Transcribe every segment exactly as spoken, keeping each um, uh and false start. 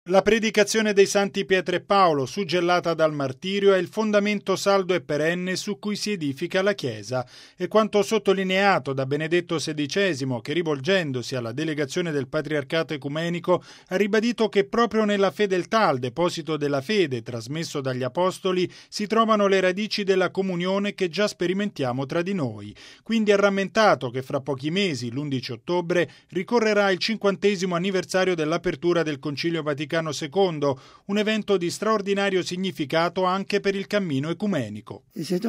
La predicazione dei santi Pietro e Paolo, suggellata dal martirio, è il fondamento saldo e perenne su cui si edifica la Chiesa. E quanto sottolineato da Benedetto sedicesimo, che rivolgendosi alla delegazione del Patriarcato Ecumenico ha ribadito che proprio nella fedeltà al deposito della fede trasmesso dagli Apostoli si trovano le radici della comunione che già sperimentiamo tra di noi. Quindi ha rammentato che fra pochi mesi, l'undici ottobre, ricorrerà il cinquantesimo anniversario dell'apertura del Concilio Vaticano secondo, un evento di straordinario significato anche per il cammino ecumenico.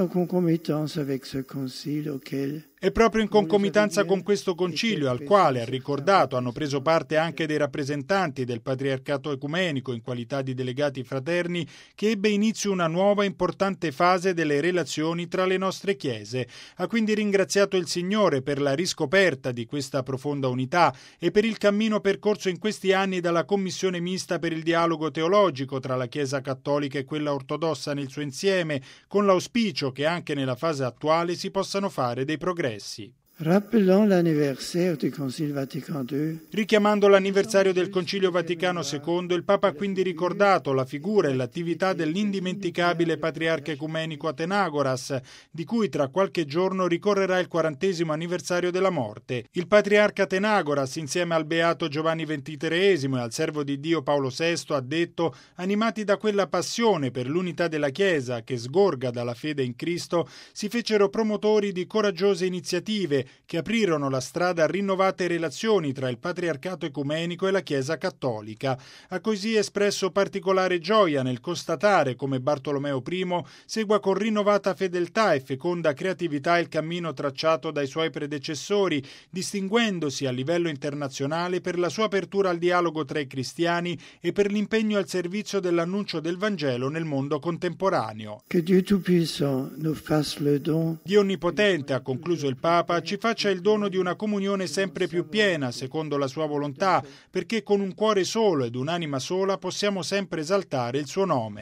È proprio in concomitanza con questo concilio, al quale, ha ricordato, hanno preso parte anche dei rappresentanti del Patriarcato Ecumenico in qualità di delegati fraterni, che ebbe inizio una nuova importante fase delle relazioni tra le nostre chiese. Ha quindi ringraziato il Signore per la riscoperta di questa profonda unità e per il cammino percorso in questi anni dalla Commissione Mista per il dialogo teologico tra la Chiesa Cattolica e quella ortodossa nel suo insieme, con l'auspicio che anche nella fase attuale si possano fare dei progressi. Richiamando l'anniversario del Concilio Vaticano secondo, il Papa ha quindi ricordato la figura e l'attività dell'indimenticabile patriarca ecumenico Athenagoras, di cui tra qualche giorno ricorrerà il quarantesimo anniversario della morte. Il patriarca Athenagoras, insieme al beato Giovanni ventitreesimo e al servo di Dio Paolo sesto, ha detto: animati da quella passione per l'unità della Chiesa che sgorga dalla fede in Cristo, si fecero promotori di coraggiose iniziative che aprirono la strada a rinnovate relazioni tra il Patriarcato Ecumenico e la Chiesa Cattolica. Ha così espresso particolare gioia nel constatare come Bartolomeo primo segua con rinnovata fedeltà e feconda creatività il cammino tracciato dai suoi predecessori, distinguendosi a livello internazionale per la sua apertura al dialogo tra i cristiani e per l'impegno al servizio dell'annuncio del Vangelo nel mondo contemporaneo. Che Dieu Tout-Puissant nous fasse le don. Dio Onnipotente, ha concluso il Papa, ci faccia il dono di una comunione sempre più piena, secondo la sua volontà, perché con un cuore solo ed un'anima sola possiamo sempre esaltare il suo nome.